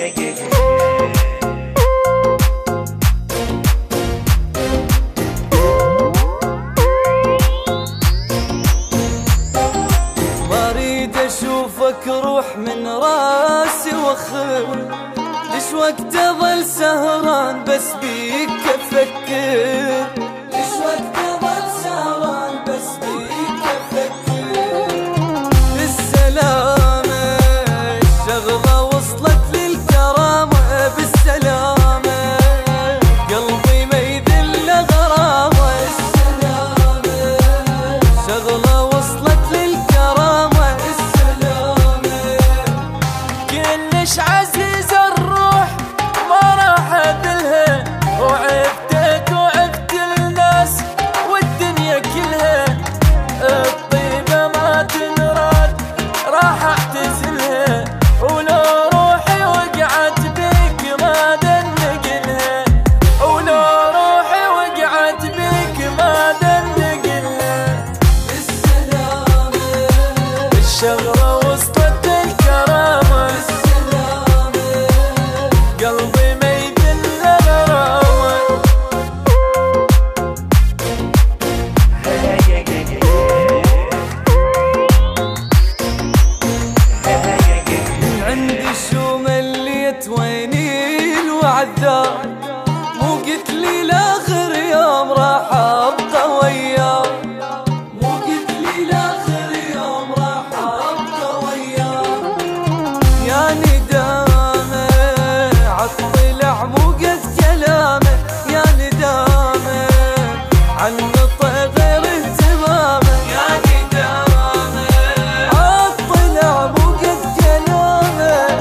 ما اريد اشوفك روح من راسي وخر، ليش وقت اظل سهران بس بيك افكر، ليش وقت اظل سهران بس بيك افكر. بالسلامة الشغلة وصلت للكرامة، بالسلامة قلبي ما يذل غرامة، السلامة شغلة وصلت للكرامة، السلامة كلش عزيز الروح ما راح اذلها، وعفتك وعفت الناس والدنيا كلها، الطيبة ما تنرد راح اعتزلها، ولو روحي وقعت بيك ما دنقلها، ولو روحي وقعت بيك ما دنقلها. بالسلامة الشغلة وصلت الكرامة، بالسلامة قلبي ما يذل غرامة. عندي شو مليت ويني الوعذار، مو قلت لي لاخر يوم راح ابقى وياك، مو قلت لي لاخر يوم راح ابقى وياك. يا ندامه عالطلع مو قد كلامه، يا ندامه عالنطق غير اهتمامه، يا ندامه عالطلع مو قد كلامه.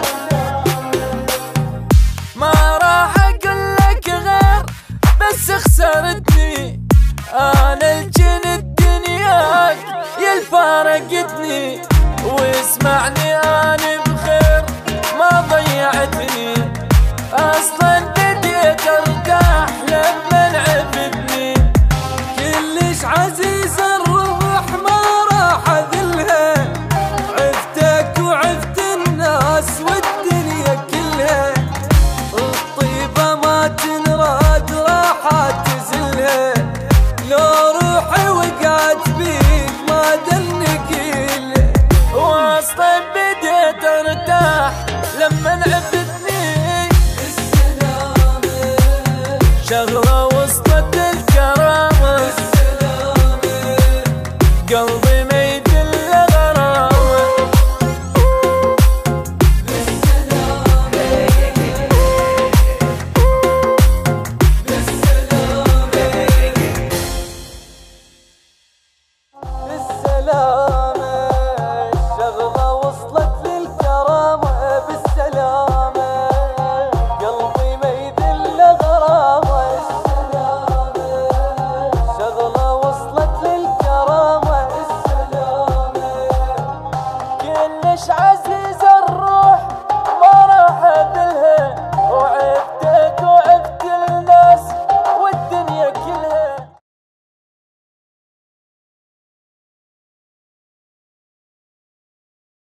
ما راح اقول لك غير بس خسرتني، انا الجن دنياك يا فارقتني، واسمعني انا بخير ما ضيعتني، اصلا بديت ارتاح لما عفتني. كلش عزيز الروح ما راح اذلها، عفتك وعفت الناس والدنيا كلها، الطيبة ما تنراد راح اعتزلها، لو روحي وقعت بيك ما دنقلها، واصلا بديت ارتاح لما عفتني. بالسلامة شغلة